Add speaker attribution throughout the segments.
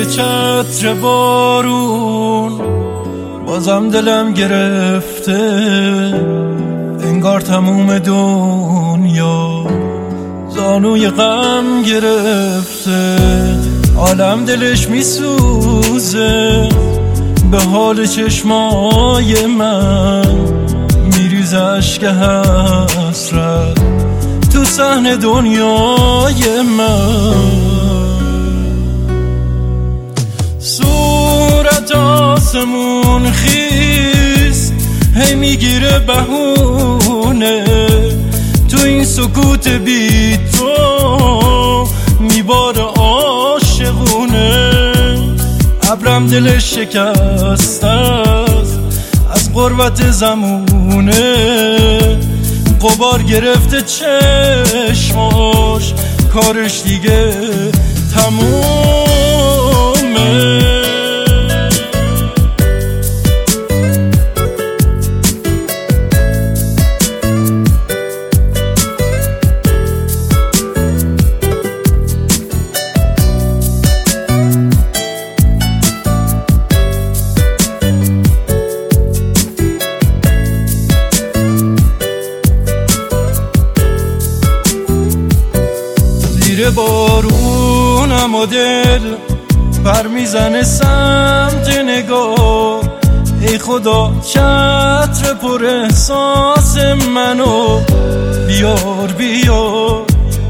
Speaker 1: چتر بارون بازم دلم گرفته، انگار تموم دنیا زانوی غم گرفته. عالم دلش میسوزه به حال چشمای من، میریزه اشک حسرت تو صحن دنیای من. صورت آسمون خیس هی میگیره بهونه، تو این سکوت بی تو میباره عاشقونه. ابرم دلش شکسته است از غربت زمونه، غبار گرفته چشماش کارش دیگه تمومه. زیر بارونم و دل پر میزنه سمت نگاه، ای خدا چتر پر احساس منو بیار بیار.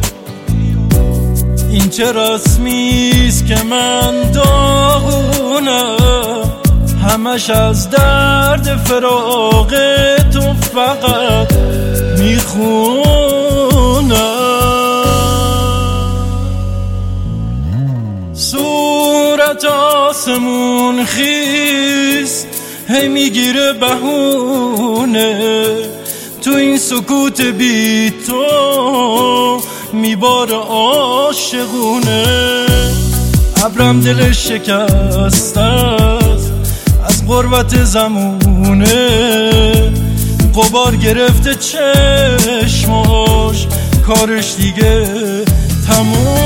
Speaker 1: این چه رسمیست که من داغونم، همش از درد فراق تو فقط میخونم. صورت آسمون خیس هی میگیره بهونه، تو این سکوت بی تو میباره عاشقونه. ابرم دلش شکسته است از غربت زمونه، غبار گرفته چشماش کارش دیگه تموم.